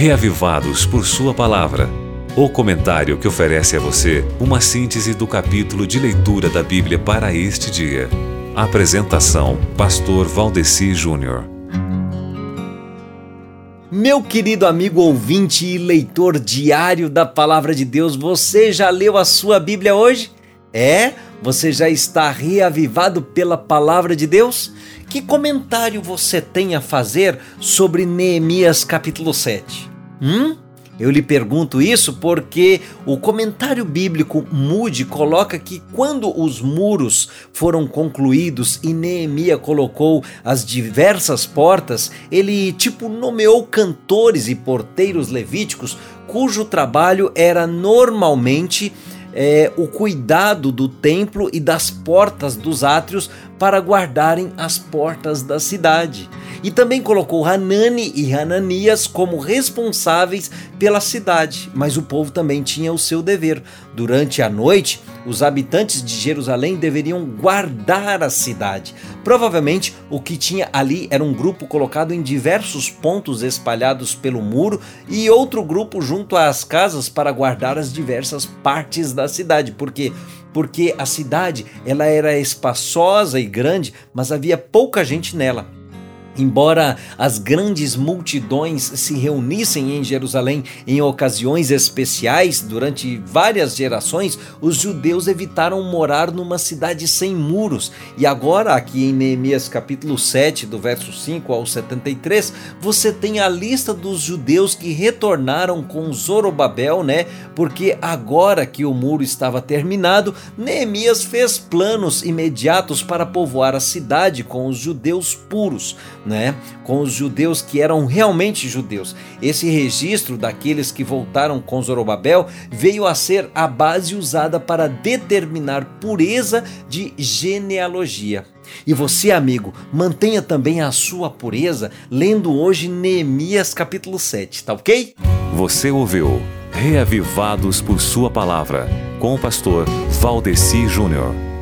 Reavivados por Sua Palavra. O comentário que oferece a você uma síntese do capítulo de leitura da Bíblia para este dia. Apresentação: Pastor Valdeci Júnior. Meu querido amigo ouvinte e leitor diário da Palavra de Deus, você já leu a sua Bíblia hoje? Você já está reavivado pela Palavra de Deus? Que comentário você tem a fazer sobre Neemias capítulo 7? Eu lhe pergunto isso porque o comentário bíblico Moody coloca que quando os muros foram concluídos e Neemias colocou as diversas portas, ele nomeou cantores e porteiros levíticos cujo trabalho era normalmente o cuidado do templo e das portas dos átrios para guardarem as portas da cidade. E também colocou Hanani e Hananias como responsáveis pela cidade, mas o povo também tinha o seu dever. Durante a noite, os habitantes de Jerusalém deveriam guardar a cidade. Provavelmente o que tinha ali era um grupo colocado em diversos pontos espalhados pelo muro e outro grupo junto às casas para guardar as diversas partes da cidade. Por quê? Porque a cidade ela era espaçosa e grande, mas havia pouca gente nela. Embora as grandes multidões se reunissem em Jerusalém em ocasiões especiais durante várias gerações, os judeus evitaram morar numa cidade sem muros. E agora, aqui em Neemias capítulo 7, do verso 5 ao 73, você tem a lista dos judeus que retornaram com Zorobabel, Porque agora que o muro estava terminado, Neemias fez planos imediatos para povoar a cidade com os judeus puros, com os judeus que eram realmente judeus. Esse registro daqueles que voltaram com Zorobabel veio a ser a base usada para determinar pureza de genealogia. E você, amigo, mantenha também a sua pureza lendo hoje Neemias capítulo 7, tá ok? Você ouviu Reavivados por Sua Palavra, com o pastor Valdeci Júnior.